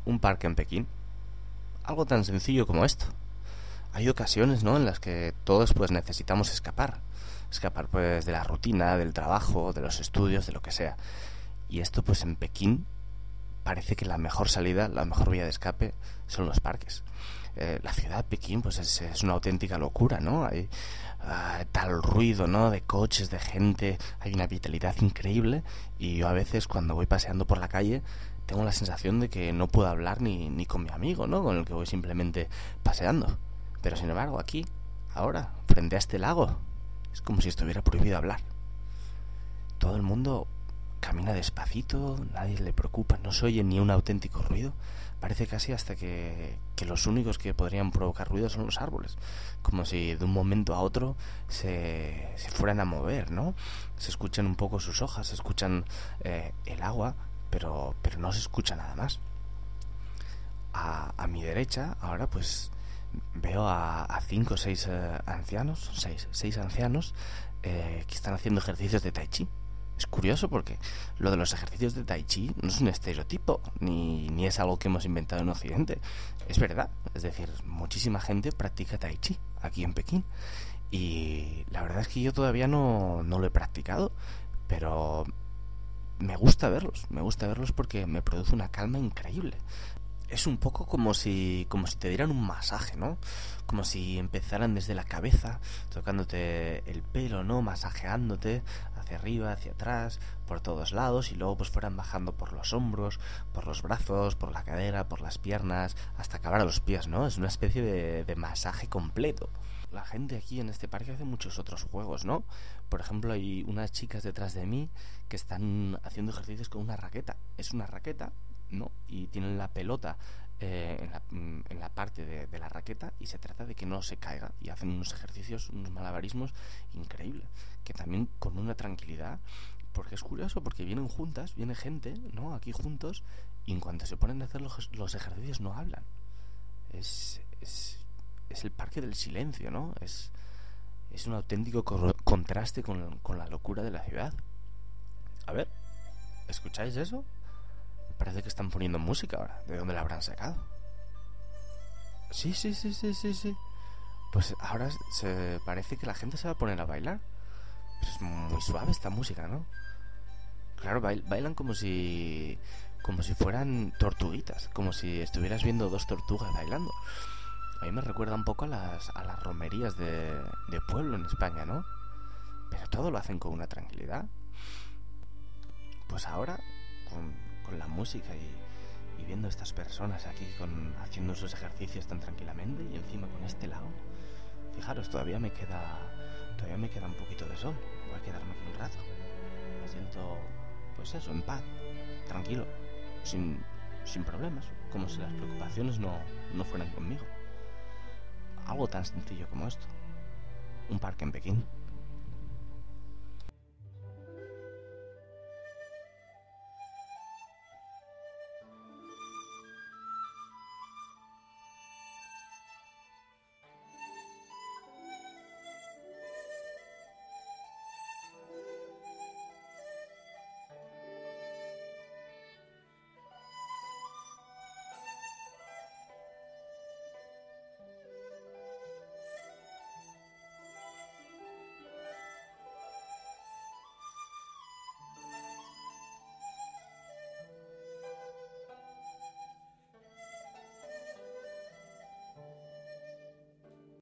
Un parque en Pekín. Algo tan sencillo como esto. Hay ocasiones, ¿no?, en las que todos pues necesitamos escapar. Escapar pues de la rutina, del trabajo, de los estudios, de lo que sea. Y esto pues en Pekín parece que la mejor salida, la mejor vía de escape son los parques. La ciudad de Pekín pues es una auténtica locura, ¿no? Hay tal ruido, ¿no?, de coches, de gente, hay una vitalidad increíble, y yo a veces cuando voy paseando por la calle tengo la sensación de que no puedo hablar ni con mi amigo, ¿no?, con el que voy simplemente paseando. Pero sin embargo aquí, ahora, frente a este lago, es como si estuviera prohibido hablar. Todo el mundo camina despacito, nadie le preocupa, no se oye ni un auténtico ruido. Parece casi hasta que los únicos que podrían provocar ruido son los árboles. Como si de un momento a otro se fueran a mover, ¿no? Se escuchan un poco sus hojas, se escuchan el agua, pero no se escucha nada más. A mi derecha, ahora pues veo a cinco o seis ancianos, seis ancianos que están haciendo ejercicios de tai chi. Es curioso porque lo de los ejercicios de tai chi no es un estereotipo, ni es algo que hemos inventado en Occidente. Es verdad, es decir, muchísima gente practica tai chi aquí en Pekín. Y la verdad es que yo todavía no lo he practicado, pero me gusta verlos porque me produce una calma increíble. Es un poco como si te dieran un masaje, ¿no? Como si empezaran desde la cabeza, tocándote el pelo, ¿no?, masajeándote hacia arriba, hacia atrás, por todos lados, y luego pues fueran bajando por los hombros, por los brazos, por la cadera, por las piernas, hasta acabar a los pies, ¿no? Es una especie de masaje completo. La gente aquí en este parque hace muchos otros juegos, ¿no? Por ejemplo, hay unas chicas detrás de mí que están haciendo ejercicios con una raqueta. Es una raqueta, ¿no?, y tienen la pelota en la parte de la raqueta, y se trata de que no se caiga, y hacen unos ejercicios, unos malabarismos increíbles, que también con una tranquilidad, porque es curioso, porque vienen juntas, viene gente, ¿no?, aquí juntos, y en cuanto se ponen a hacer los ejercicios no hablan. Es el parque del silencio, ¿no? Es un auténtico contraste con la locura de la ciudad. A ver, ¿escucháis eso? Parece que están poniendo música ahora. ¿De dónde la habrán sacado? Sí, sí, sí, sí, sí, sí. Pues ahora se parece que la gente se va a poner a bailar. Pues es muy suave esta música, ¿no? Claro, bailan como si fueran tortuguitas, como si estuvieras viendo dos tortugas bailando. A mí me recuerda un poco a las romerías de pueblo en España, ¿no? Pero todo lo hacen con una tranquilidad. Pues ahora, con la música y viendo a estas personas aquí haciendo sus ejercicios tan tranquilamente, y encima con este lago, fijaros, todavía me queda un poquito de sol. Voy a quedarme aquí un rato. Me siento, pues eso, en paz, tranquilo, sin problemas, como si las preocupaciones no fueran conmigo. Algo tan sencillo como esto. Un parque en Pekín.